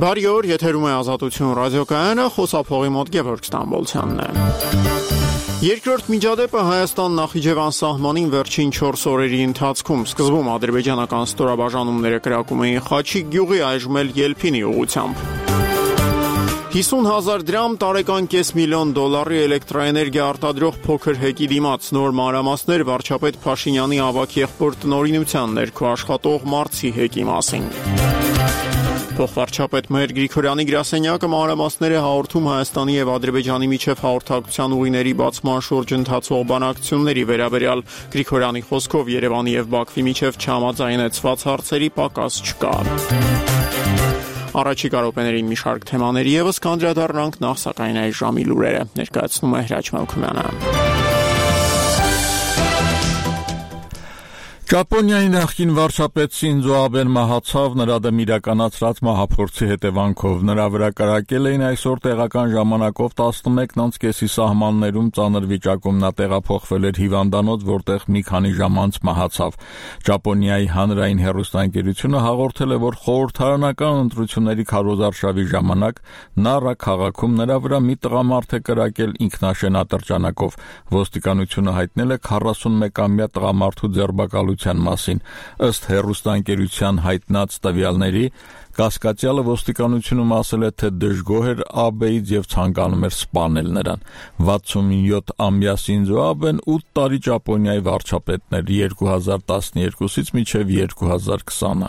Բարի օր, եթերում է Ազատություն ռադիոկայանը, խոսափողի մոտ Գևորգ Ստամբոլցյանն է։ Երկրորդ միջադեպը Հայաստան-Նախիջևան սահմանին վերջին 4 օրերի ընթացքում սկզբում ադրբեջանական ստորաբաժանումները կրակում էին Խաչիկ գյուղի, այժմ էլ Ելփինի ուղղությամբ։ 50,000 դրամ տարեկան $500,000 էլեկտրաէներգիա արտադրող փոքր հեկի դիմաց նոր մանրամասներ վարչապետ Փաշինյանի ավագ եղբոր տնօրինության ներքո աշխատող Մարցի հեկի մասին։ Փոխվարչապետ Մհեր Գրիգորյանի գրասենյակը մանրամասներ է հաղորդում Հայաստանի եւ Ադրբեջանի միջև հաղորդակցության ուղիների բացման շուրջ ընթացող բանակցությունների վերաբերյալ։ Գրիգորյանի խոսքով Երևանի եւ Բաքվի միջև չհամաձայնեցված հարցերի պակաս չկա։ Առաջիկա րոպեներին մի շարք թեմաների եւս կանդրադառնանք, նախ սակայն այս ժամի լուրերը ներկայացնում է Հրաչ Մելքումյանը։ Ճապոնիայի նախկին վարչապետ Սինձո Աբեն մահացավ, նրա դեմ իրականացրած մահափորձի հետևանքով։ Նրա վրա կրակել էին այսօր տեղական ժամանակով 11:30-ի սահմաններում ծանր վիճակում նա տեղափոխվել էր հիվանդանոց, որտեղ մի քանի ժամ անց մահացավ։ Ճապոնիայի հանրային հեռուստաընկերությունը հաղորդել է, որ խորհրդարանական ընտրությունների քարոզարշավի ժամանակ Նարա քաղաքում նրա վրա մի տղամարդ է կրակել ինքնաշեն ատրճանակով։ Ոստիկանությունը հայտնել է 41-ամյա տղամարդու ձերբակալության մասին։ Ըստ հեռուստաընկերության հայտնած տվյալների, կասկածյալը ոստիկանությունում ասել է, թե դժգոհ էր Աբեից եւ ցանկանում էր սպանել նրան։ 67-ամյա Սինձո Աբեն 8 տարի Ճապոնիայի վարչապետն էր 2012-ից մինչև 2020-ը։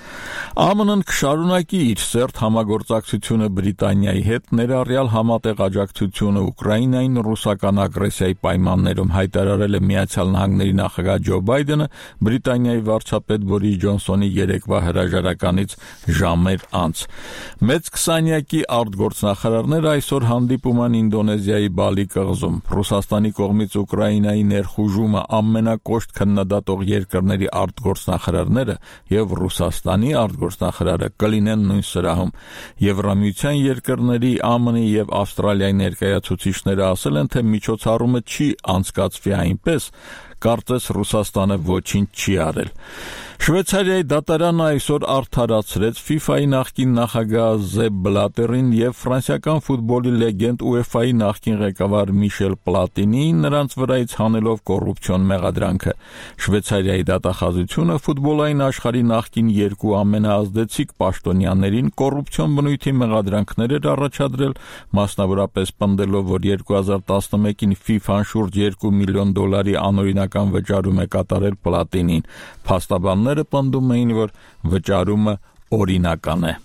ԱՄՆ-ն կշարունակի իր սերտ համագործակցությունը Բրիտանիայի հետ, ներառյալ համատեղ աջակցությունը Ուկրաինային ռուսական ագրեսիայի պայմաններում, հայտարարել է Միացյալ Նահանգների նախագահ Ջո Բայդենը Բրիտանիայի վարչապետ Բորիս Ջոնսոնի երեկվա հրաժարականից ժամեր անց։ Մեծ քսանյակի արտգործնախարարները այսօր հանդիպում են Ինդոնեզիայի Բալի կղզում։ Ռուսաստանի կողմից Ուկրաինայի ներխուժումը ամենակոշտ քննադատող երկրների արտգործնախարարները եւ Ռուսաստանի արտգործնախարարը կլինեն նույն սրահում։ Եվրամիության երկրների, ԱՄՆ-ի եւ Ավստրալիայի ներկայացուցիչները ասել են, թե միջոցառումը չի անցկացվի այնպես, կարծես Ռուսաստանը ոչինչ չի արել։ Շվեյցարիայի դատարանը այսօր արդարացրեց FIFA-ի նախկին նախագահ Զեփ Բլատերին եւ ֆրանսիական ֆուտբոլի լեգենդ UEFA-ի նախկին ղեկավար Միշել Պլատինին, նրանց վրայից հանելով կոռուպցիոն մեղադրանքը։ Շվեյցարիայի դատախազությունը ֆուտբոլային աշխարհի նախկին երկու ամենաազդեցիկ պաշտոնյաներին կոռուպցիոն բնույթի մեղադրանքներ էր առաջադրել, մասնավորապես պնդելով, որ 2011-ին FIFA-ն շուրջ $2 միլիոն անօրինական վճարում է կատարել Պլատինին։ Փաստաբանները պնդում էին, որ վճարումը օրինական է։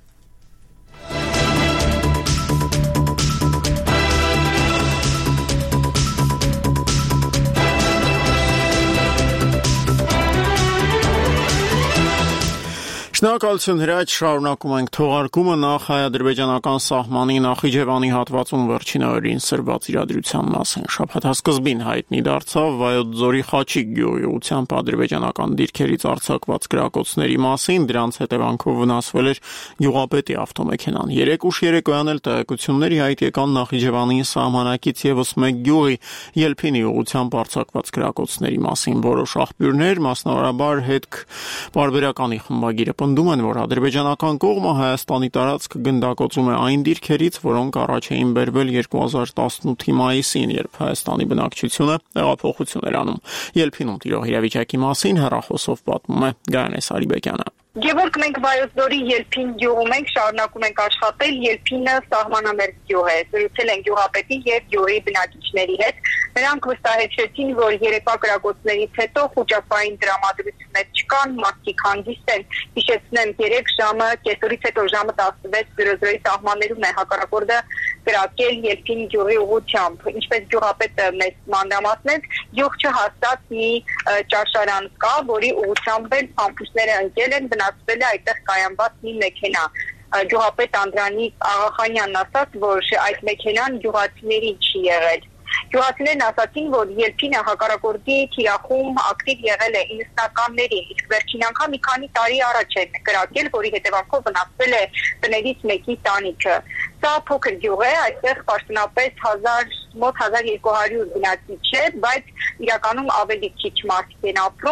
Շնորհակալություն Հրաչ, շարունակում ենք թողարկումը նախ հայ-ադրբեջանական սահմանի Նախիջևանի հատվածում վերջին օրերին սրված իրադրության մասին։ Շաբաթասկզբին հայտնի դարձավ Վայոց ձորի Խաչիկ գյուղի ուղղությամբ ադրբեջանական դիրքերից արձակված կրակոցների մասին, դրանց հետևանքով վնասվել էր գյուղապետի ավտոմեքենան։ 3 ուշ երեկոյան էլ տեղեկությունների հայտ եկան Նախիջևանի սահմանակից եւս մեկ գյուղի Ելփինի ուղղությամբ արձակված կրակոցների մասին։ Որոշ աղբյուրներ, մասնավորաբար հետք պարբերականի խմբագիրը պնդում են, որ ադրբեջանական կողմը Հայաստանի տարածքը գնդակոծում է այն դիրքերից, որոնք առաջ էին բերվել 2018-ի մայիսին, երբ Հայաստանի բնակչությունը տեղափոխություն էր անում։ Ելփինում տիրող իրավիճակի մասին հեռախոսով պատմում է Գայանե Սարիբեկյանը։ Գևորգ, մենք Վայոց ձորի Ելփին գյուղում ենք, շարունակում ենք աշխատել։ Ելփինը սահմանամերձ գյուղ է։ Զրուցել ենք գյուղապետի եւ գյուղի բնակիչների հետ։ Նրանք վստահեցրեցին, որ երեկվա կրակոցներից հետո խոճապային տրամադրություններ չկան, մարդիկ հանգիստ են։ Հիշեցնեմ, 3 ժամը, կեսօրից հետո ժամը 16:00-ի սահմաններում է հակառակորդը կրակել Ելփին գյուղի ուղղությամբ։ Ինչպես գյուղապետը մեզ մանրամասնեց, գյուղ չհասած մի ճաշարան կա, որի ուղղությամբ էլ ամփոփները ընկել են, վնասվել է այդտեղ կայանված մի մեքենա։ Գյուղապետ Անդրանիկ Աղախանյանն ասաց, որ այդ մեքենան գյուղացիներին չի եղել։ Գյուղացիներն ասացին, որ Ելփինը հակառակորդի թիրախում ակտիվ եղել է 90-ականներին, իսկ վերջին անգամ մի քանի տարի առաջ է կրակել, որի հետևանքով վնասվել է տներից մեկի տանիքը։ Սա փոքր գյուղ է, այստեղ պաշտոնապես մոտ 1200 բնակիչ է, բայց իրականում ավելի քիչ մարդիկ են ապրում,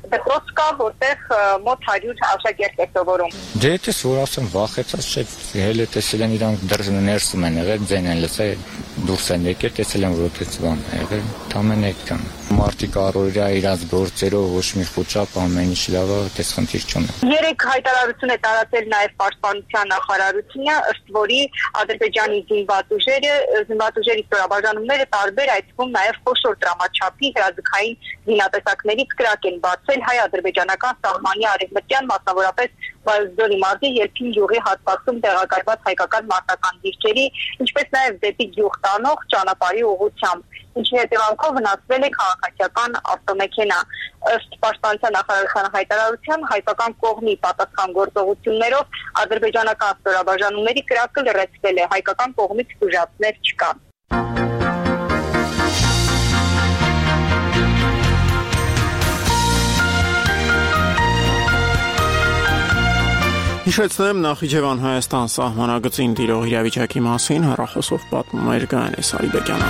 դպրոց կա, որտեղ մոտ 100 աշակերտ է սովորում։ Դե էս որ ասեմ վախեցած չէ, հենց տեսել են իրանք դրսը ներսում են եղել, ձեն են լսել, դուրս են եկել, տեսել են որ այդպես բան է եղել, թամեն այդքան։ Մարտիկ առօրյա իրաց գործերով ոչ մի խոճապ ամեն ինչ լավ է, այդպես խնդիր չունեն։ Երեք հայտարարություն է տարածել նաև պաշտպանության նախարարությունը, ըստ որի Ադրբեջանի զինված ուժերի ստորաբաժանումները տարբեր այդ թվում նաև խոշոր դրամաչափի հրաձգային զինատեսակներից կրակ են բացել հայ-ադրբեջանական սահմանի արևմտյան, մասնավորապես Վայոց-Ձորի մարզի Ելփին գյուղի հատվածում տեղակայված հայկական մարտական դիրքերի, ինչպես նաև դեպի գյուղ տանող ճանապարհի ուղղությամբ, ինչի հետևանքով վնասվել է քաղաքացիական ավտոմեքենա։ Ըստ պաշտպանության նախարարության հայտարարության, հայկական կողմի պատասխան գործողություններով ադրբեջանական ստորաբաժանումների կրակը լրացվել է, հայկական կողմից տուժածներ չկան։ Հիշեցնեմ Նախիջևան Հայաստան սահմանագծին տիրող իրավիճակի մասին հեռախոսով պատմում էր Գայանե Սարիբեկյանը։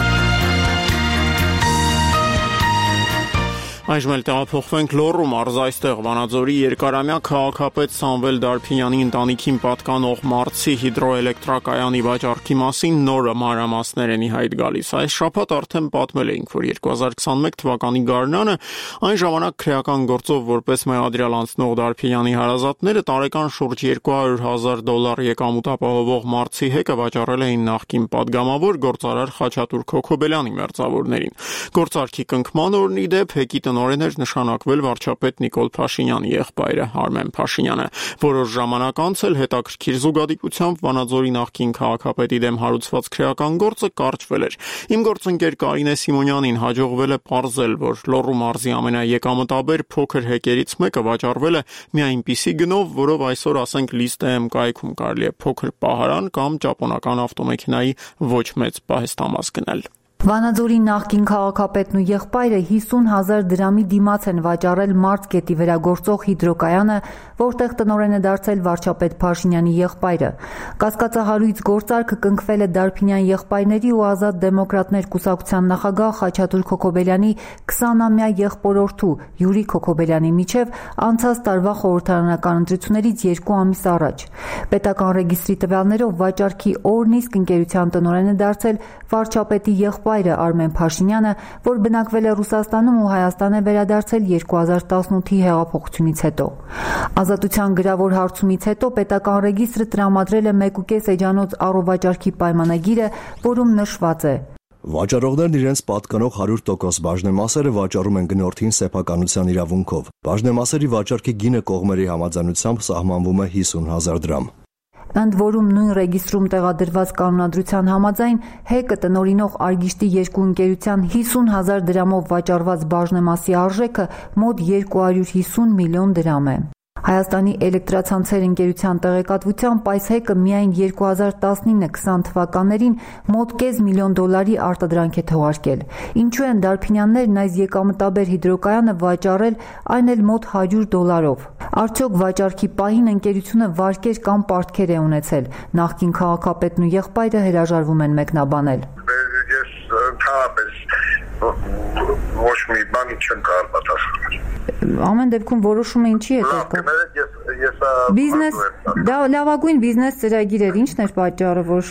Այժմ էլ տեղափոխվենք Լոռու մարզ, այստեղ Վանաձորի երկարամյա քաղաքապետ Սամվել Դարփինյանի ընտանիքին պատկանող Մարցի հիդրոէլեկտրակայանի վաճառքի մասին նոր մանրամասներ են ի հայտ գալիս։ Այս շաբաթ արդեն պատմել էինք, որ 2021 թվականի գարնանը այն ժամանակ քրեական գործով որպես մեղադրյալ անցնող Դարփինյանի հարազատները տարեկան շուրջ $200,000 եկամուտ ապահովող Մարցի հեկը վաճառել էին նախկին падգամավոր գործարար Խաչատուր Քոքոբելյանի մերձավորներին։ Գործարքի կնքման օրն ի դեպ հեկի տնօրեն էր նշանակվել վարչապետ Նիկոլ Փաշինյանի եղբայրը Արմեն Փաշինյանը։ Որոշ ժամանակ անց էլ հետաքրքիր զուգադիպությամբ Վանաձորի նախկին քաղաքապետի դեմ հարուցված քրեական գործը կարճվել էր։ Իմ գործընկեր Կարինե Սիմոնյանին հաջողվել է պարզել, որ Լոռու մարզի ամենաեկամտաբեր փոքր հեկերից մեկը վաճառվել է մի այնպիսի գնով, որով այսօր ասենք List.am կայքում կարելի է փոքր պահարան կամ ճապոնական ավտոմեքենայի ոչ մեծ պահեստամաս գնել։ Վանաձորի նախկին քաղաքապետն ու եղբայրը 50,000 դրամի դիմաց են վաճառել Մարց գետի վրա գործող հիդրոկայանը, որտեղ տնօրեն է դարձել վարչապետ Փաշինյանի եղբայրը։ Կասկածահարույց գործարքը կնքվել է Դարփինյան եղբայրների ու Ազատ դեմոկրատներ կուսակցության նախագահ Խաչատուր Քոքոբելյանի 20-ամյա եղբորորդու Յուրի Քոքոբելյանի միջև անցած տարվա խորհրդարանական ընտրություններից 2 ամիս առաջ։ Պետական ռեգիստրի տվյալներով վաճառքի օրն իսկ ընկերության տնօրեն է դարձել վարչապետի եղբայրը Արմեն Փաշինյանը, որ բնակվել է Ռուսաստանում ու Հայաստան է վերադարձել 2018-ի հեղափոխությունից հետո։ Ազատության գրավոր հարցումից հետո պետական ռեգիստրը տրամադրել է 1.5 էջանոց առողջարքի պայմանագիրը, որում նշված է. Վաճառողներն իրենց պատկանող 100% բաժնեմասերը վաճառում են գնորդին սեփականության իրավունքով։ Բաժնեմասերի վաճառքի գինը կողմերի համաձայնությամբ սահմանվում է 50,000 դրամ։ Ընդ որում նույն ռեգիստրում տեղադրված կանոնադրության համաձայն հեկը տնօրինող Արգիշտի 2 ընկերության 50,000 դրամով վաճառված բաժնեմասի արժեքը մոտ 250 միլիոն դրամ է։ Հայաստանի էլեկտրացանցեր ընկերության տեղեկատվությամբ այս հեկը միայն 2019-20 թվականներին մոտ $500,000 արտադրանք է թողարկել։ Ինչու են Դարփինյաններն այս եկամտաբեր հիդրոկայանը վաճառել, այն էլ մոտ $100-ով։ Արդյոք վաճառքի պահին ընկերությունը վարկեր կամ պարտքեր է ունեցել։ Նախկին քաղաքապետն ու եղբայրը հրաժարվում են մեկնաբանել։ Ես ընդհանրապես ոչ մի բանի չեմ կարող պատասխանել։ Ամեն դեպքում որոշումը ինչի է տեղը։ Բիզնես, դա լավագույն բիզնես ծրագիր էր, ինչն էր պատճառը, որ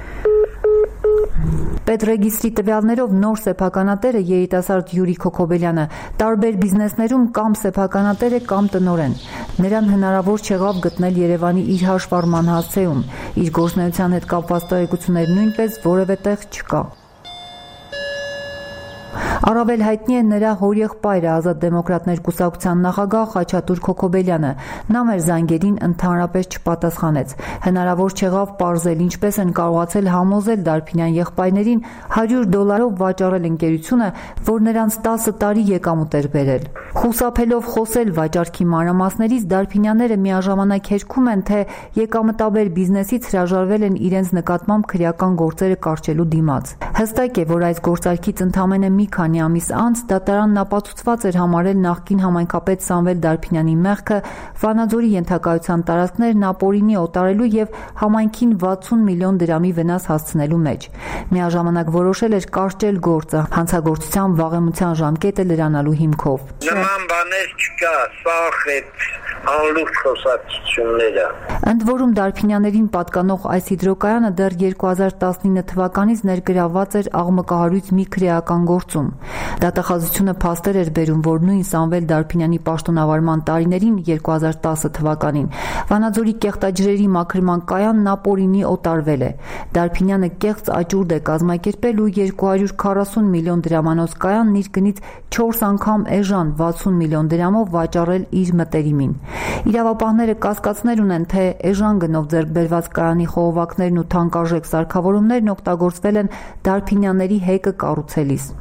Պետրեգիստրի տվյալներով նոր սեփականատերը երիտասարդ Յուրի Քոքոբելյանը տարբեր բիզնեսներում կամ սեփականատեր է կամ տնօրեն։ Նրան հնարավոր չեղավ գտնել Երևանի իր հաշվառման հասցեում։ Իր գործունեության հետ կապված տեղեկություններ նույնպես որևէ տեղ չկա։ Առավել հայտնի է նրա հորեղբայրը Ազատ դեմոկրատներ կուսակցության նախագահ Խաչատուր Քոքոբելյանը։ Նա մեր զանգերին ընդհանրապես չպատասխանեց։ Հնարավոր չեղավ պարզել ինչպես են կարողացել համոզել Դարփինյան եղբայրներին $100 վաճառել ընկերությունը, որ նրանց 10 տարի եկամուտ էր բերել։ Խուսափելով խոսել վաճառքի մանրամասներից Դարփինյանները միաժամանակ հերքում են, թե եկամտաբեր բիզնեսից հրաժարվել են իրենց նկատմամբ քրեական գործերը կարճելու դիմաց։ Հստակ է, որ այս գործարքից ընդամենը մի քանի քանի ամիս անց դատարանն ապացուցված էր համարել նախկին համայնքապետ Սամվել Դարփինյանի մեղքը Վանաձորի ենթակայության տարածքներն ապօրինի օտարելու եւ համայնքին 60 միլիոն դրամի վնաս հասցնելու մեջ։ Միաժամանակ որոշել էր կարճել գործը հանցագործության վաղեմության ժամկետը լրանալու հիմքով։ Նման բաներ չկա, սաղ է անլուրջ խոսակցությունները։ Ընդ որում Դարփինյաններին պատկանող այս հիդրոկայանը դեռ 2019 թվականից ներգրավված էր աղմկահարույց մի քրեական գործում։ Դատախազությունը փաստեր էր բերում, որ նույն Սամվել Դարփինյանի պաշտոնավարման տարիներին 2010 թվականին Վանաձորի կեղտաջրերի մաքրման կայանն ապօրինի օտարվել է։ Դարփինյանը կեղծ աճուրդ է կազմակերպել ու 240 միլիոն դրամանոց կայանն իր գնից 4 անգամ էժան 60 միլիոն դրամով վաճառել իր մտերիմին։ Իրավապահները կասկածներ ունեն, թե էժան գնով ձեռք բերված կայանի խողովակներն ու թանկարժեք սարքավորումներն օգտագործվել են Դարփինյանների հեկը կառուցելիս։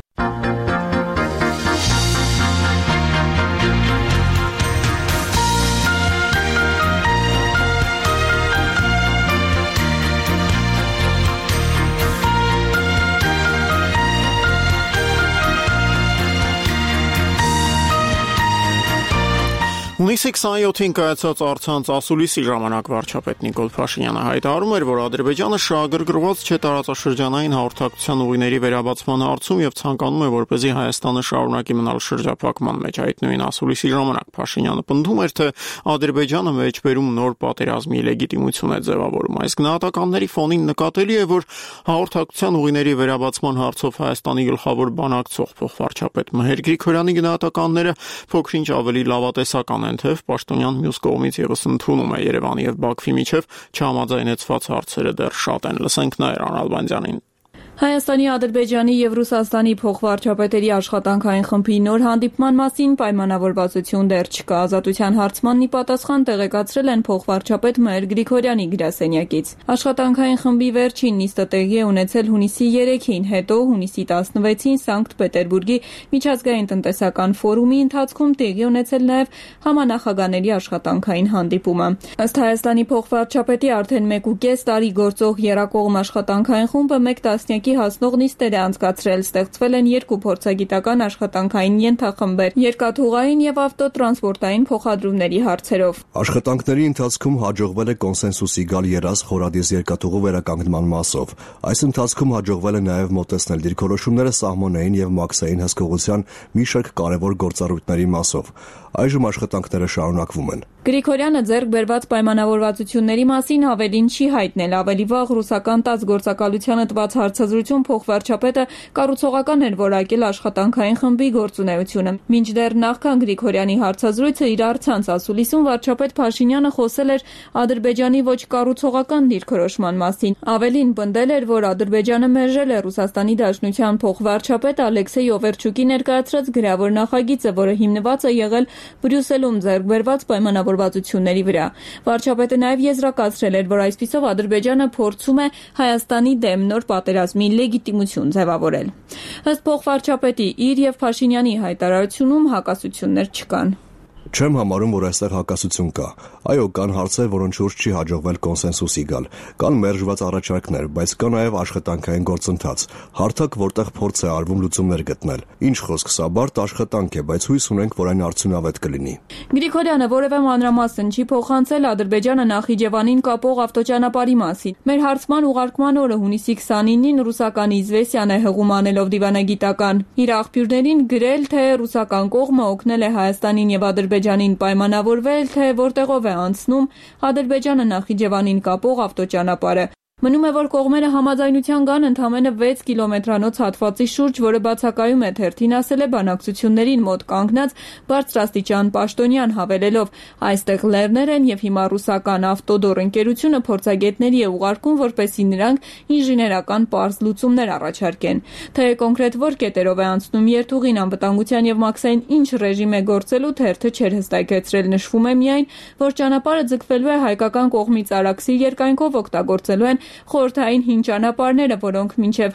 Հունիսի 27-ին կայացած առցանց ասուլիսի ժամանակ վարչապետ Նիկոլ Փաշինյանը հայտարարում էր, որ Ադրբեջանը շահագրգռված չէ տարածաշրջանային հաղորդակցության ուղիների վերաբացման հարցում եւ ցանկանում է, որպեսզի Հայաստանը շարունակի մնալ շրջափակման մեջ։ Այդ նույն ասուլիսի ժամանակ Փաշինյանը պնդում էր, թե Ադրբեջանը մեջբերում նոր պատերազմի լեգիտիմություն է ձևավորում։ Այս գնահատականների ֆոնին նկատելի է, որ հաղորդակցության ուղիների վերաբացման հարցով Հայաստանի գլխավոր բանակցող փոխվարչապետ Մհեր Գրիգորյանի գնահատականները փոքրինչ ավելի լավատեսական են, թեև պաշտոնյան մյուս կողմից ևս ընդունում է Երևանի եւ Բաքվի միջև չհամաձայնեցված հարցերը դեռ շատ են։ Լսենք Նաիրան Ալբանդյանին։ Հայաստանի, Ադրբեջանի եւ Ռուսաստանի փոխվարչապետերի աշխատանքային խմբի նոր հանդիպման մասին պայմանավորվածություն դեռ չկա։ Ազատության հարցմանն ի պատասխան տեղեկացրել են փոխվարչապետ Մհեր Գրիգորյանի գրասենյակից։ Աշխատանքային խմբի վերջին նիստը տեղի է ունեցել հունիսի 3-ին, հետո հունիսի 16-ին Սանկտ Պետերբուրգի միջազգային տնտեսական ֆորումի ընթացքում տեղի ունեցել նաեւ համանախագահների աշխատանքային հանդիպումը։ Ըստ Հայաստանի փոխվարչապետի արդեն 1.5 տարի գործող Եռակողմ աշխատանքային խումբը 1 տասնյակի հասնող նիստեր է անցկացրել, ստեղծվել են 2 փորձագիտական աշխատանքային ենթախմբեր՝ երկաթուղային եւ ավտոտրանսպորտային փոխադրումների հարցերով։ Աշխատանքների ընթացքում հաջողվել է կոնսենսուսի գալ երազ խորադիս երկաթուղու վերականգնման մասով։ Այս ընթացքում հաջողվել է նաեւ մոտեցնել դիրքորոշումները սահմանային եւ մաքսային հսկողության մի շարք կարևոր գործառույթների մասով։ Այժմ աշխատանքները շարունակվում են։ Գրիգորյանը ձեռք բերված պայմանավորվածությունների մասին ավելին չի հայտնել։ Ավելի վաղ ռուսական ՏԱՍՍ գործակալությանը տված հարցազրույցում փոխվարչապետը կառուցողական էր որակել աշխատանքային խմբի գործունեությունը։ Մինչդեռ նախքան Գրիգորյանի հարցազրույցը իր առցանց ասուլիսում վարչապետ Փաշինյանը խոսել էր Ադրբեջանի ոչ կառուցողական դիրքորոշման մասին։ Ավելին պնդել էր, որ Ադրբեջանը մերժել է Ռուսաստանի Դաշնության փոխվարչապետ Ալեքսեյ Օվերչուկի ներկայացրած գրավոր նախագիծը, որը հիմնված է եղել Բրյուսելում ձեռք բերված պայմանավորվածությունների վրա։ Վարչապետը նաև եզրակացրել էր, որ այսպիսով Ադրբեջանը փորձում է Հայաստանի դեմ նոր պատերազմի լեգիտիմություն ձևավորել։ Ըստ փոխվարչապետի, իր եւ Փաշինյանի հայտարարությունում հակասություններ չկան։ Չեմ համարում, որ այստեղ հակասություն կա։ Այո, կան հարցեր, որոնց շուրջ չի հաջողվել կոնսենսուսի գալ։ Կան մերժված առաջարկներ, բայց կա նաև աշխատանքային գործընթաց։ Հարթակ, որտեղ փորձ է արվում լուծումներ գտնել։ Ինչ խոսք, սա բարդ աշխատանք է, բայց հույս ունենք, որ այն արդյունավետ կլինի։ Գրիգորյանը որևէ մանրամասն չի փոխանցել Ադրբեջանը Նախիջևանին կապող ավտոճանապարհի մասին։ Մեր հարցման ուղարկման օրը հունիսի 29-ին ռուսական Իզվեսիան է հղում անելով դիվանագիտական։ Իր աղբյուրներին գրել, թե ռուսական կողմը օգնել է Հայաստանին եւ Ադրբեջանին պայմանավորվել, թե որտեղով է անցնում Ադրբեջանը Նախիջևանին կապող ավտոճանապարհը։ Մնում է, որ կողմերը համաձայնության գան ընդամենը 6 կիլոմետրանոց հատվածի շուրջ, որը բացակայում է թերթին ասել է բանակցություններին մոտ կանգնած բարձրաստիճան պաշտոնյան, հավելելով. այստեղ լեռներ են եւ հիմա ռուսական ավտոդոր ընկերությունը փորձագետների է ուղարկում, որպեսզի նրանք ինժեներական պարզ լուծումներ առաջարկեն։ Թե կոնկրետ որ կետերով է անցնում երթուղին, անվտանգության եւ մաքսային ինչ ռեժիմ է գործելու, թերթը չէր հստակեցրել։ Նշվում է միայն, որ ճանապարհը ձգվելու է հայկական կողմից Արաքսի երկայնքով, օգտագործելու են խորհրդային հին ճանապարհները, որոնք մինչև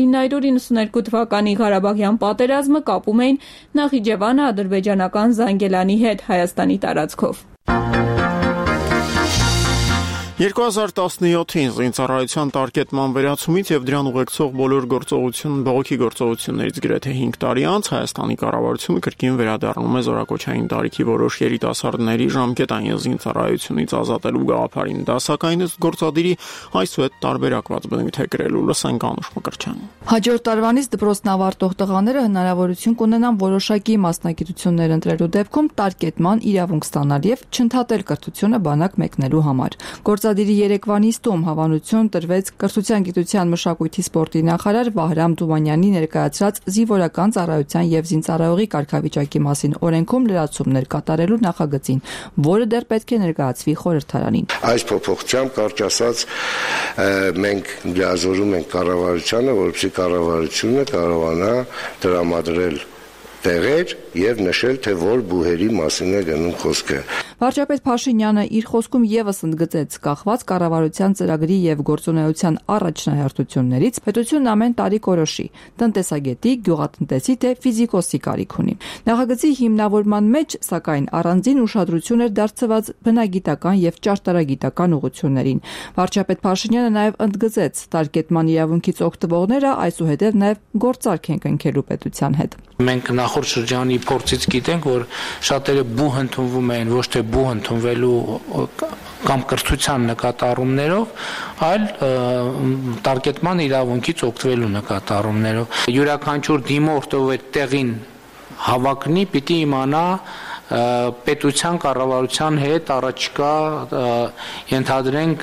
1992 թվականի Ղարաբաղյան պատերազմը կապում էին Նախիջևանը ադրբեջանական Զանգելանի հետ Հայաստանի տարածքով։ 2017-ին զինծառայության տարկետման վերացումից եւ դրան ուղեկցող բոլոր բողոքի գործողություններից գրեթե 5 տարի անց Հայաստանի կառավարությունը կրկին վերադառնում է զորակոչային տարիքի որոշ երիտասարդների ժամկետային զինծառայությունից ազատելու գաղափարին։ Դա սակայն ըստ գործադիրի այսուհետ տարբերակված բնույթ է կրելու։ Լսենք Անուշ Մկրտչյանին։ Հաջորդ տարվանից դպրոցն ավարտող տղաները հնարավորություն կունենան որոշակի մասնագիտություններ ընտրելու դեպքում տարկետման իրավունք ստանալ եւ չընդհատել կրթությունը բանակ մեկնելու համար։ Գործադիրի երեկվա նիստում հավանություն տրվեց կրթության, գիտության, մշակույթի, սպորտի նախարար Վահրամ Թումանյանի ներկայացրած զինվորական ծառայության եւ զինծառայողի կարգավիճակի մասին օրենքում լրացումներ կատարելու նախագծին, որը դեռ պետք է ներկայացվի խորհրդարանին։ Այս փոփոխությամբ կարճ ասած մենք լիազորում ենք կառավարությանը, որպեսզի կառավարությունը կարողանա տրամադրել տեղեր եւ նշել, թե որ բուհերի մասին է գնում խոսքը։ Վարչապետ Փաշինյանը իր խոսքում եւս ընդգծեց, կախված կառավարության ծրագրի եւ գործունեության առաջնահերթություններից, պետությունն ամեն տարի կորոշի տնտեսագետի, գյուղատնտեսի թե ֆիզիկոսի կարիք ունի։ Նախագծի հիմնավորման մեջ, սակայն, առանձին ուշադրություն էր դարձված բնագիտական եւ ճարտարագիտական ուղղություններին։ Վարչապետ Փաշինյանը նաեւ ընդգծեց, տարկետման իրավունքից օգտվողները այսուհետև նաեւ գործարք են կնքելու պետության հետ։ Մենք նախորդ շրջանի փորձից գիտենք, որ շատերը բուհ ընդունվում են ոչ թե բուհ ընդունվելու կամ կրթության նկատառումներով, այլ տարկետման իրավունքից օգտվելու նկատառումներով։ Յուրաքանչյուր դիմորդ, ով այդ տեղին հավակնի, պիտի իմանա պետության կառավարության հետ առաջիկա ենթադրենք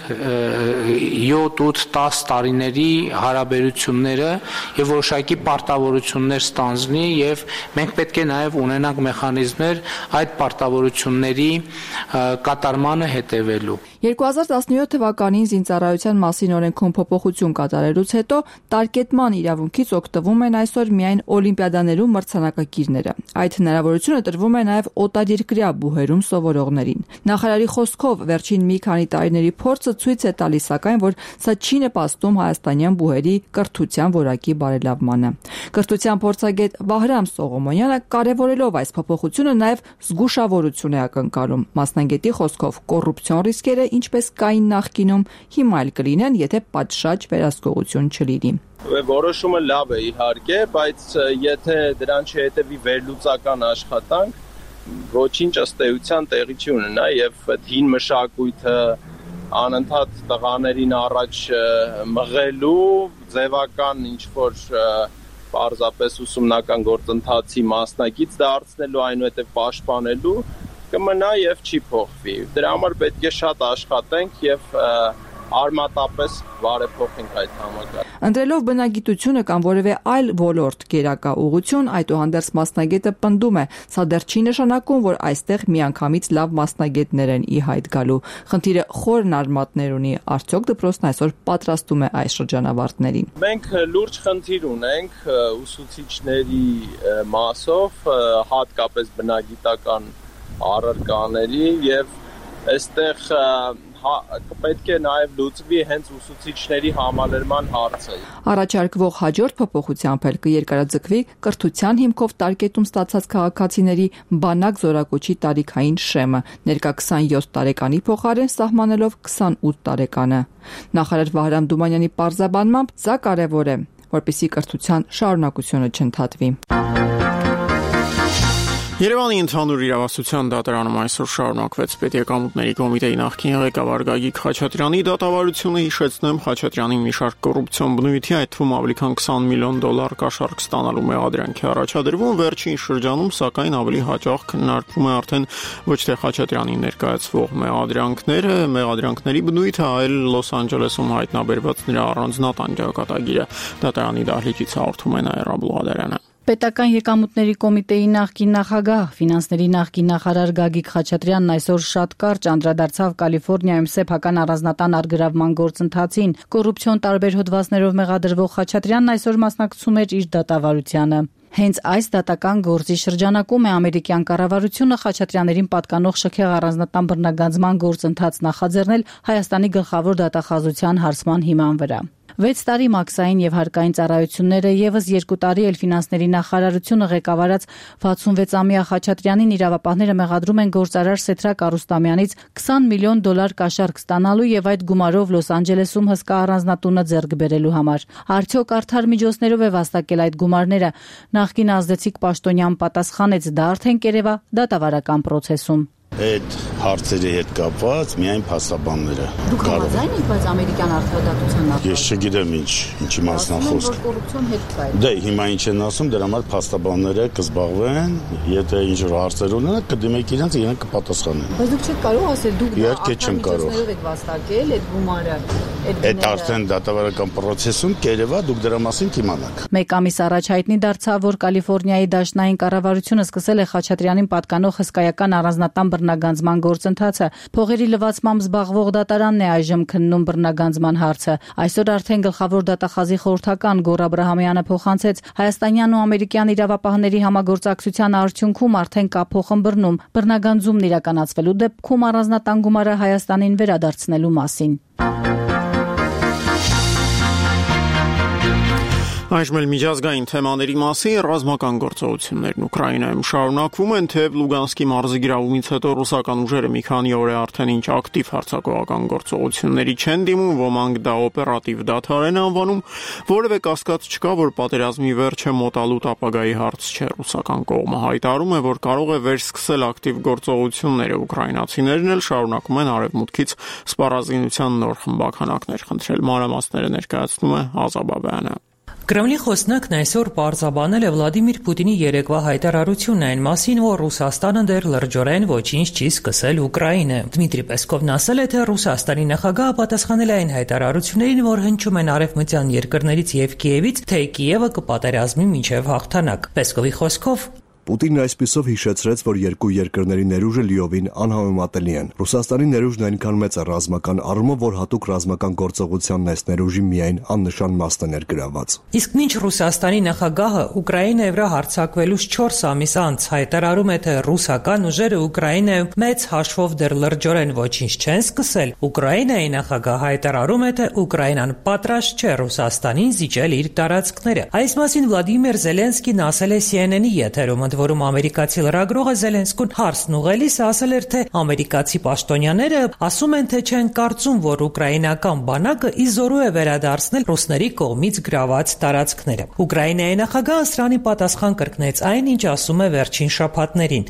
7-8-10 տարիների հարաբերությունները եւ որոշակի պարտավորություններ ստանձնի եւ մենք պետք է նաեւ ունենանք մեխանիզմներ այդ պարտավորությունների կատարմանը հետևելու։ 2017 թվականին զինծառայության մասին օրենքում փոփոխություն կատարելուց հետո տարկետման իրավունքից օգտվում են այսօր միայն օլիմպիադաներում մրցանակակիրները։ Այդ հնարավորությունը տրվում է նաև օտարերկրյա բուհերում սովորողներին։ Նախարարի խոսքով վերջին մի քանի տարիների փորձը ցույց է տալիս սակայն, որ սա չի նպաստում հայաստանյան բուհերի կրթության որակի բարելավմանը։ Կրթության փորձագետ Վահրամ Սողոմոնյանը կարևորելով այս փոփոխությունը նաև զգուշավորություն է ակնկալում։ Մասնագետի խոսքով կոռուպցիոն ռիսկերը ինչպես կային նախկինում, հիմա էլ կլինեն, եթե պատշաճ վերահսկողություն չլինի։ Որոշումը լավ է իհարկե, բայց եթե դրան չհետևի վերլուծական աշխատանք, ոչինչ ըստ էության տեղի չի ունենա եւ այդ հին մշակույթը անընդհատ տղաներին առաջ մղելու ձևական ինչ-որ պարզապես ուսումնական գործընթացի մասնակից դարձնելու, այնուհետև պաշտպանելու կմնա եւ չի փոխվի։ Դրա համար պետք է շատ աշխատենք եւ արմատապես բարեփոխենք այդ համակարգը։ Ընտրելով բնագիտությունը կամ որևէ այլ ոլորտ գերակա ուղղություն, այդուհանդերձ մասնագետը պնդում է, սա դեռ չի նշանակում, որ այստեղ միանգամից լավ մասնագետներ են ի հայտ գալու։ Խնդիրը խորն արմատներ ունի, արդյոք դպրոցն այսօր պատրաստում է այս շրջանավարտներին։ Մենք լուրջ խնդիր ունենք ուսուցիչների մասով, հատկապես բնագիտական առարկաների եւ այստեղ պետք է նաև լուծվի հենց ուսուցիչների համալրման հարցը։ Առաջարկվող հաջորդ փոփոխությամբ էլ կերկարաձգվի կրթության հիմքով տարկետում ստացած քաղաքացիների բանակ զորակոչի տարիքային շեմը, ներկա 27 տարեկանի փոխարեն սահմանելով 28 տարեկանը։ Նախարար Վահրամ Թումանյանի պարզաբանմամբ սա կարևոր է, որպեսզի կրթության շարունակությունը չընդհատվի։ Երևանի ընդհանուր իրավասության դատարանում այսօր շարունակվեց Պետեկամուտների կոմիտեի նախկին ղեկավար Գագիկ Խաչատրյանի դատավարությունը, հիշեցնեմ, Խաչատրյանին մի շարք կոռուպցիոն բնույթի, այդ թվում ավելի քան $20 միլիոն կաշառք ստանալու մեղադրանքի առաջադրվում, վերջին շրջանում սակայն ավելի հաճախ քննարկվում է արդեն ոչ թե Խաչատրյանին ներկայացվող մեղադրանքների բնույթը, այլ Լոս Անջելեսում հայտնաբերված նրա առանձնատան ճակատագիրը։ Դատարանի դահլիճից հաղորդում է Նաիրա Բլուհադարյանը։ Պետական եկամուտների կոմիտեի նախկին նախագահ, ֆինանսների նախկին նախարար Գագիկ Խաչատրյանն այսօր շատ կարճ անդրադարձավ Կալիֆոռնիայում սեփական առանձնատան առգրավման գործընթացին։ Կոռուպցիոն տարբեր հոդվածներով մեղադրվող Խաչատրյանն այսօր մասնակցում էր իր դատավարությանը։ Հենց այս դատական գործի շրջանակում է ամերիկյան կառավարությունը Խաչատրյաններին պատկանող շքեղ առանձնատան բռնագանձման գործընթաց նախաձեռնել Հայաստանի գլխավոր դատախազության հարցման հիման վրա։ 6 տարի մաքսային եւ հարկային ծառայությունները եւս 2 տարի էլ ֆինանսների նախարարությունը ղեկավարած 66-ամյա Խաչատրյանին իրավապահները մեղադրում են գործարար Սեթրակ Արուստամյանից $20 միլիոն կաշառք ստանալու եւ այդ գումարով Լոս Անջելեսում հսկա առանձնատունը ձեռք բերելու համար։ Արդյոք արդար միջոցներով է վաստակել այդ գումարները։ Նախկին ազդեցիկ պաշտոնյան պատասխանեց, դա արդեն կերևա դատավարական process-ում։ Այդ հարցերի հետ կապված միայն փաստաբանները։ Դուք համաձայն եք, բայց ամերիկյան արդարադատության նախարար։ Ես չգիտեմ ինչի մասն է խոսքը։ Կոռուպցիոն հետ կա։ Դե հիմա ինչ են ասում, դրա համար փաստաբանները կզբաղվեն, եթե ինչ-որ հարցեր ունենան, կդիմեք իրենց, իրենք կպատասխանեն։ Բայց դուք չեք կարող ասել դուք իհարկե չեմ կարող։ եք վաստակել այդ գումարը, այդ արդեն դատավարական process-ում կերևա դուք դրա մասին կիմանաք։ Մեկ ամիս առաջ հայտնի դարձավ, որ Կալիֆոռնիայի դաշնային կառավարությունը սկսել է Խաչատրյանին պատկանող հսկայական առանձնատան բռնագանձման գործընթացը։ Փողերի լվացմամբ զբաղվող դատարանն է այժմ քննում բռնագանձման հարցը։ Այսօր արդեն գլխավոր դատախազի խորհրդական Գոռ Աբրահամյանը փոխանցեց հայաստանյան ու ամերիկյան իրավապահների համագործակցության արդյունքում արդեն կա փոխըմբռնում բռնագանձումն իրականացվելու դեպքում առանձնատան գումարը Հայաստանին վերադարձնելու մասին։ Այժմ էլ միջազգային թեմաների մասին ռազմական գործողություններն Ուկրաինայում շարունակվում են, թեև Լուգանսկի մարզի գրավումից հետո ռուսական ուժերը մի քանի օր է արդեն ինչ ակտիվ հարձակողական գործողությունների չեն դիմում, ոմանք դա օպերատիվ դադար են անվանում, որևէ կասկած չկա, որ պատերազմի վերջը մոտալուտ ապագայի հարց չէ։ Ռուսական կողմը հայտարարում է, որ կարող է վերսկսել ակտիվ գործողությունները, ուկրաինացիներն էլ շարունակում են արևմուտքից սպառազինության նոր խմբականակներ խնդրել։ Մանրամասները ներկայացնում է Ազաբաբյանը։ Կրեմլի խոսնակն այսօր պարզաբանել է Վլադիմիր Պուտինի երեկվա հայտարարությունն այն մասին, որ Ռուսաստանը դեռ լրջորեն ոչինչ չի սկսել Ուկրաինայում։ Դմիտրի Պեսկովն ասել է, թե Ռուսաստանի նախագահը պատասխանել է այն հայտարարություններին, որ հնչում են արևմտյան երկրներից եւ Կիևից, թե Կիևը կպատերազմի մինչեւ հաղթանակ։ Պեսկովի խոսքով Պուտինն այսպիսով հիշեցրեց, որ երկու երկրների ներուժը լիովին անհամեմատելի են։ Ռուսաստանի ներուժն այնքան մեծ է ռազմական առումով, որ հատուկ ռազմական գործողությանն այս ներուժի միայն աննշան մասն է ներգրավված։ Իսկ մինչ Ռուսաստանի նախագահը Ուկրաինայի վրա հարձակվելուց 4 ամիս անց հայտարարում է, թե ռուսական ուժերը Ուկրաինայում մեծ հաշվով դեռ լրջորեն ոչինչ չեն սկսել, Ուկրաինայի նախագահը հայտարարում է, թե Ուկրաինան պատրաստ չէ Ռուսաստանին զիջել իր տարածքները։ Այս մասին Վլադիմիր Զելենսկին ասել է CNN-ի եթերում, որում ամերիկացի լրագրողը Զելենսկուն հարցն ուղղելիս ասել էր, թե ամերիկացի պաշտոնյաները ասում են, թե չեն կարծում, որ ուկրաինական բանակը իզորու է վերադարձնել ռուսների կողմից գրաված տարածքները։ Ուկրաինայի նախագահը սրանի պատասխան կրկնեց այն, ինչ ասում է վերջին շաբաթներին։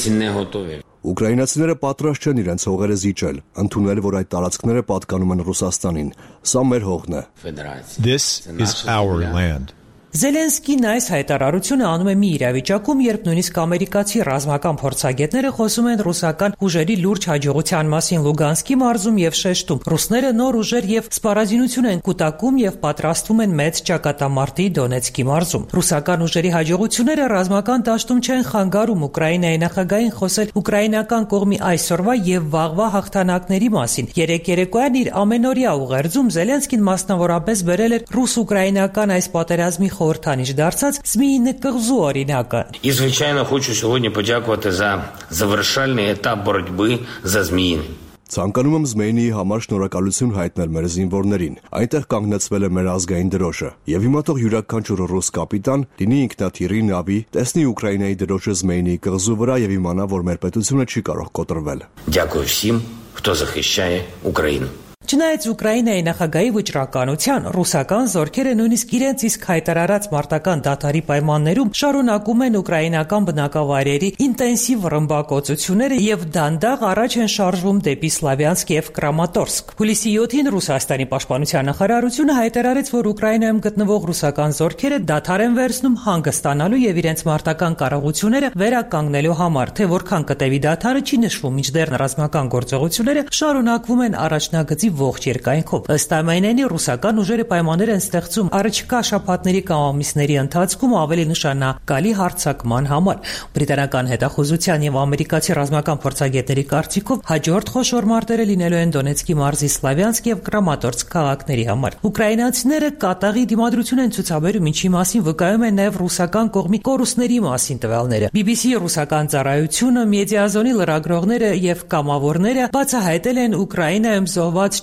Ուկրաինացիները պատրաստ չեն իրենց հողերը զիջել, ընդունել, որ այդ տարածքները պատկանում են Ռուսաստանին։ Սա մեր հողն է։ This is our land. Զելենսկին այս հայտարարությունը անում է մի իրավիճակում, երբ նույնիսկ ամերիկացի ռազմական փորձագետները խոսում են ռուսական ուժերի լուրջ հաջողության մասին Լուգանսկի մարզում եւ շեշտում։ Ռուսները նոր ուժեր եւ սպառազինություն են կուտակում եւ պատրաստվում են մեծ ճակատամարտի Դոնեցկի մարզում։ Ռուսական ուժերի հաջողությունները ռազմական դաշտում չեն խանգարում Ուկրաինայի նախագահին խոսել ուկրաինական կողմի այսօրվա եւ վաղվա հաղթանակների մասին։ Երեկ երեկոյան իր ամենօրյա ուղերձում Զելենսկին մասնավորապես բերել էր ռուս-ուկրաինական այս պատերազմի խորհրդանիշ դարձած Զմիյինի կղզու օրինակը։ І, звичайно, хочу сьогодні подякувати за завершальний етап боротьби за Зміїни. Ցանկանում եմ Զմեյնիի համար շնորհակալություն հայտնել մեր զինվորներին։ Այնտեղ կանգնեցվել է մեր ազգային դրոշը։ Եվ հիմա թող յուրաքանչյուր ռուս կապիտան լինի ինքնաթիռի նավի, տեսնի Ուկրաինայի դրոշը Զմեյնիի կղզու վրա եւ իմանա, որ մեր պետությունը չի կարող կոտրվել։ Дякую всім, хто захищає Україну. Չնայած Ուկրաինայի նախագահի վճռականության, ռուսական զորքերը նույնիսկ իրենց իսկ հայտարարած մարտական դադարի պայմաններում շարունակում են ուկրաինական բնակավայրերի ինտենսիվ ռմբակոծությունները եւ դանդաղ առաջ են շարժվում դեպի Սլավյանսկ եւ Կրամատորսկ։ Հուլիսի 7-ին Ռուսաստանի պաշտպանության նախարարությունը հայտարարեց, որ Ուկրաինայում գտնվող ռուսական զորքերը դադար են վերցնում հանգստանալու եւ իրենց մարտական կարողությունները վերականգնելու համար, թե որքան կտևի դադարը չի նշվում, մինչդեռ ռազմական գործողությունները շարունակվում են առաջնագծի ողջ երկայնքով։ Ըստ ամենայնի ռուսական ուժերը պայմաններ են ստեղծում առաջիկա շաբաթների կամ ամիսների ընթացքում ավելի նշանակալի հարձակման համար։ Բրիտանական հետախուզության եւ ամերիկացի ռազմական փորձագետների կարծիքով հաջորդ խոշոր մարտերը լինելու են Դոնեցկի մարզի Սլավյանսկ եւ Կրամատորսկ քաղաքների համար։ Ուկրաինացիները կատաղի դիմադրություն են ցուցաբերում, ինչի մասին վկայում են նաեւ ռուսական կողմի կորուստների մասին տվյալները։ BBC ռուսական ծառայությունը, Մեդիազոնի լրագրողները եւ կամավորները բացահայտել են Ուկրաինայում զոհված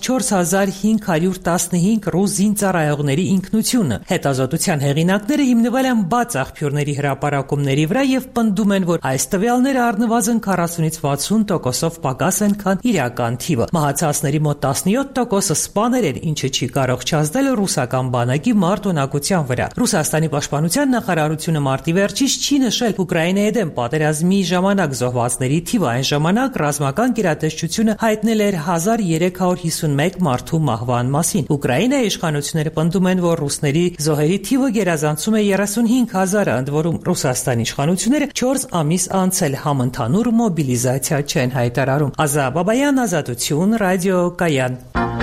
4515 ռուս զինծառայողների ինքնությունը։ Հետազոտության հեղինակները հիմնվել են բաց աղբյուրների հրապարակումների վրա եւ պնդում են, որ այս տվյալները առնվազն 40-ից 60%-ով պակաս են, քան իրական թիվը։ Մահացածների մոտ 17%-ը սպաներ են, ինչը չի կարող չազդել ռուսական բանակի մարտունակության վրա։ Ռուսաստանի պաշտպանության նախարարությունը մարտի վերջից չի նշել Ուկրաինայի դեմ պատերազմի ժամանակ զոհվածների թիվը։ Այն ժամանակ ռազմական գերատեսչությունը հայտնել էր 1351 մարդու մահվան մասին։ Ուկրաինայի իշխանությունները պնդում են, որ ռուսների զոհերի թիվը գերազանցում է 35000-ը, ընդ որում Ռուսաստանի իշխանությունները 4 ամիս անց էլ համընդհանուր մոբիլիզացիա չեն հայտարարում։ Ազա Բաբայան, Ազատություն, Ռադիո Կայան։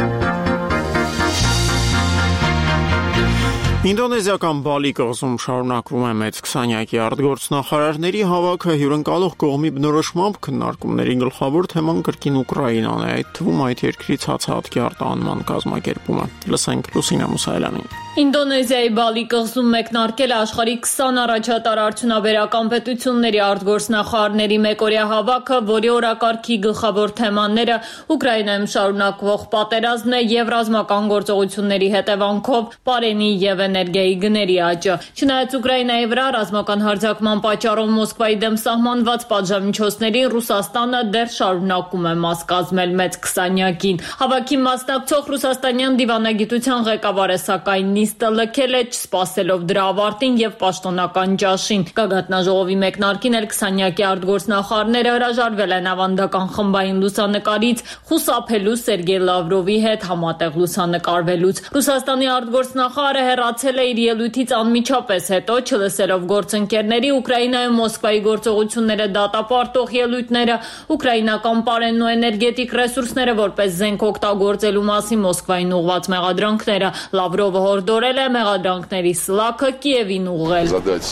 Ինդոնեզիական Բալի կղզում շարունակվում է մեծ 20-յակի արտգործնախարարների հավաքը հյուրընկալող կողմի բնորոշմամբ քննարկումների գլխավոր թեման կրկին Ուկրաինան է, այդ թվում այդ երկրի ցածահատկի արտահանման կազմակերպումը։ Լսենք Լուսինա Մուսայելյանին։ Ինդոնեզիայի Բալի կղզում մեկնարկել է աշխարհի 20 առաջատար արդյունաբերական պետությունների արտգործնախարարների մեկօրյա հավաքը, որի օրակարգի գլխավոր թեմաները Ուկրաինայում շարունակվող պատերազմն է եւ ռազմական գործողությունների հետևանքով պարենի եւ էներգիայի գների աճը։ Չնայած Ուկրաինայի վրա ռազմական հարձակման պատճառով Մոսկվայի դեմ սահմանված պատժամիջոցներին Ռուսաստանը դեռ շարունակում է մաս կազմել մեծ 20-յակին։ Հավաքի մասնակցող ռուսաստանյան դիվանագիտության ղեկավարը սակայն նիստը լքել է, չսպասելով դրա ավարտին եւ պաշտոնական ճաշին։ Գագաթնաժողովի մեկնարկին էլ 20-յակի արտգործնախարարները հրաժարվել են ավանդական խմբային լուսանկարից խուսափելու Սերգեյ Լավրովի հետ համատեղ լուսանկարվելուց։ Ռուսաստանի արտգործնախարարը հեռացել է իր ելույթից անմիջապես հետո, չլսելով գործընկերների Ուկրաինայում Մոսկվայի գործողությունները դատապարտող ելույթները, ուկրաինական պարենն ու էներգետիկ ռեսուրսները որպես զենք օգտագործելու մասին Մոսկվային ուղղված մեղադրանքները։ Լավրովը հորդորել է մեղադրանքների սլաքը Կիևին ուղղել։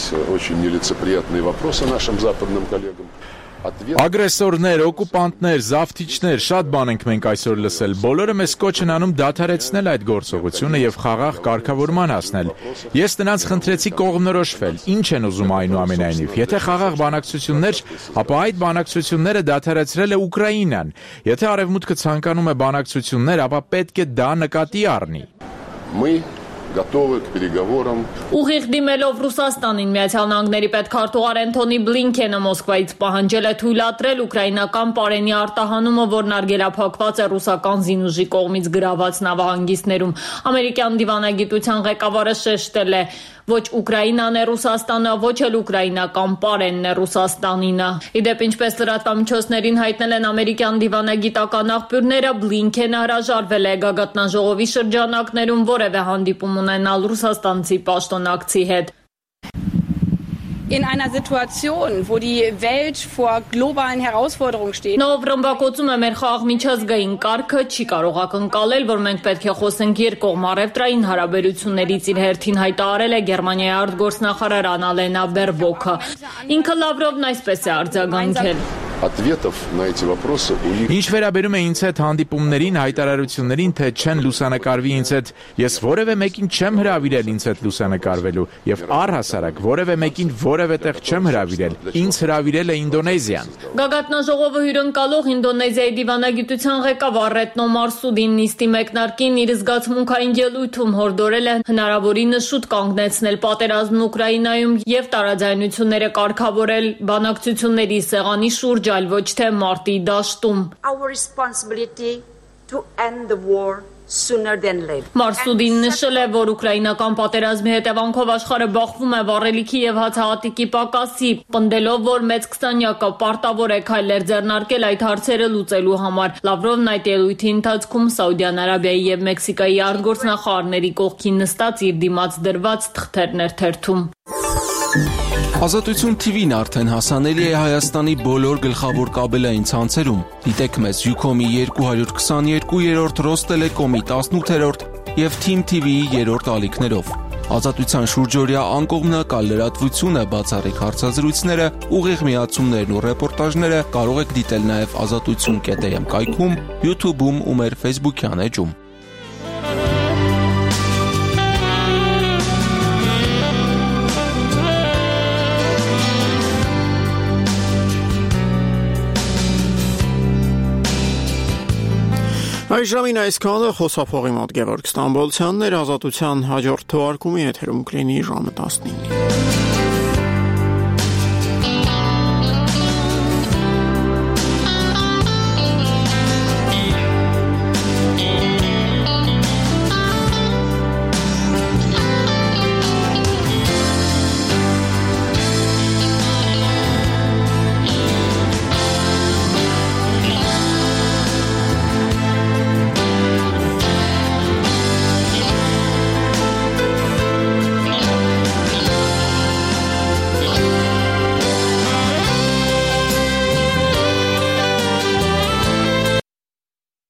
Ագրեսորներ, օկուպանտներ, զավթիչներ, շատ բան ենք մենք այսօր լսել։ Բոլորը մեզ կոչ են անում դադարեցնել այդ գործողությունը եւ խաղաղ կարգավորման հասնել։ Ես նրանց խնդրեցի կողմնորոշվել։ Ինչ են ուզում այնուամենայնիվ։ Եթե խաղաղ բանակցություններ, ապա այդ բանակցությունները դադարեցրել է Ուկրաինան։ Եթե Արևմուտքը ցանկանում է բանակցություններ, ապա պետք է դա նկատի առնի։ Ուղիղ դիմելով Ռուսաստանին Միացյալ Նահանգների պետքարտուղար Անթոնի Բլինքենը Մոսկվայից պահանջել է թույլատրել ուկրաինական պարենի արտահանումը, որն արգելափակված է ռուսական զինուժի կողմից գրաված նավահանգիստներում։ Ամերիկյան դիվանագիտության ղեկավարը շեշտել է. ոչ Ուկրաինան է Ռուսաստանը, ոչ էլ ուկրաինական պարենն է Ռուսաստանինը։ Իդեպ ինչպես լրատվամիջոցներին հայտնել են ամերիկյան դիվանագիտական աղբյուրները, Բլինքենը հրաժարվել է գագաթնաժողովի շրջանակներում որևէ հանդիպում ունենալ ռուսաստանցի պաշտոնակցի հետ։ In einer Situation, wo die Welt vor globalen Herausforderungen steht. Նա ռմբակոծում է մեր խաղաղ միջազգային կարգը չի կարող ակնկալել, որ մենք պետք է խոսենք երկկողմ առևտրային հարաբերություններից իր հերթին հայտարարել է Գերմանիայի արտգործնախարար Անալենա Բերբոքը։ Ինքը Լավրովն այսպես է արձագանքել. Ինչ վերաբերում է ինձ հետ հանդիպումներին, հայտարարություններին, թե չեն լուսանկարվի ինձ հետ, ես որևէ մեկին չեմ հրավիրել ինձ հետ լուսանկարվելու եւ առհասարակ որևէ մեկին որևէ տեղ չեմ հրավիրել։ Ինձ հրավիրել է Ինդոնեզիան։ Գագաթնաժողովը հյուրընկալող Ինդոնեզիայի դիվանագիտության ղեկավար Ռետնո Մարսուդին նիստի մեկնարկին իր զգացմունքային ելույթում հորդորել է հնարավորինս շուտ կանգնեցնել պատերազմն Ուկրաինայում եւ տարաձայնությունները կարգավորել բանակցությունների սեղանի շուրջ, այլ ոչ թե մարտի դաշտում։ Մարսուդին նշել է, որ ուկրաինական պատերազմի հետևանքով աշխարհը բախվում է վառելիքի եւ հացահատիկի պակասի, պնդելով, որ մեծ 20-յակը պարտավոր է քայլեր ձեռնարկել այդ հարցերը լուծելու համար։ Լավրովն այդ ելույթի ընթացքում Սաուդյան Արաբիայի եւ Մեքսիկայի արտգործնախարարների կողքին նստած իր դիմաց դրված թղթերն էր թերթում։ Ազատություն TV-ն արդեն հասանելի է Հայաստանի բոլոր գլխավոր կաբելային ցանցերում։ Դիտեք մեզ Ucom-ի 222-րդ, Ռոստելեկոմի 18-րդ եւ Team TV-ի 3-րդ ալիքներով։ Ազատության շուրջօրյա անկողմնակալ լրատվությունը, բացառիկ հարցազրույցները, ուղիղ միացումներն ու ռեպորտաժները կարող եք դիտել նաեւ azatutsun.am կայքում, YouTube-ում ու մեր Facebook-յան էջում։ Այս ժամին այսքանը խոսափողի մոտ Գևորգ Ստամբոլցյանն էր, Ազատության հաջորդ թողարկումի եթերում կլինի ժամը 19-ին։